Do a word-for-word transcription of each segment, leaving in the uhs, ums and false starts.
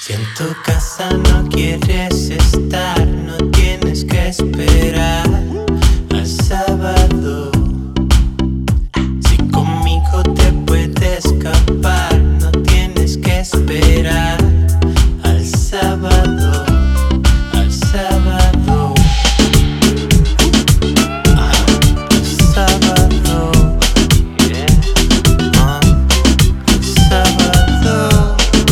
Si en tu casa no quieres estar, no tienes que esperar al sábado. Si conmigo te puedes escapar, no tienes que esperar al sábado, al sábado, al sábado, yeah. uh, al sábado,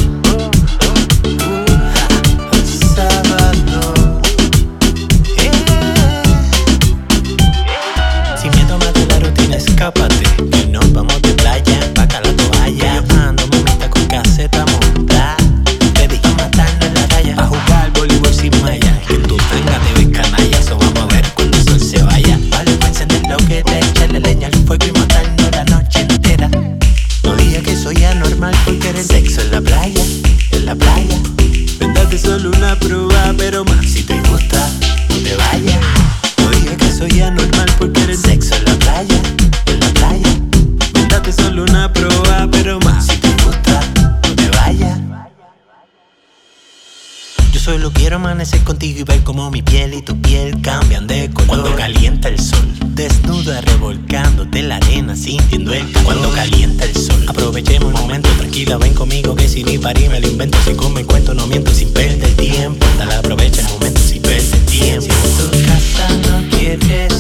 uh, al sábado, yeah. Sin miedo más de la rutina, escápate, que nos vamos de playa, vaca la toalla. Yo ando mamita con caseta montada, ready pa' matarnos en la raya, a jugar voleibol sin malla. Que tu tanga te ves canalla, so vamos a ver cuando el sol se vaya. Vale, pa' encender lo que te echarle leña al fuego y matarnos la noche entera. No digas que soy anormal porque eres sexo en la playa, en la playa. Vendate solo una prueba, pero más si te gusta, no te vayas. No digas que soy anormal porque eres sexo en la playa, en la playa. Vendate solo una prueba, pero más si te gusta, no te vayas. Yo solo quiero amanecer contigo y ver cómo mi piel y tu piel cambian de color. Cuando calienta el sol, desnuda revolcándote en la arena, sintiendo el calor. Cuando calienta el sol, aprovechemos el momento, tranquila, ven conmigo que si ni parí me lo invento. Si come cuento no miento, sin perder tiempo. Dale, aprovecha el momento sin perder tiempo. Si en tu casa no quieres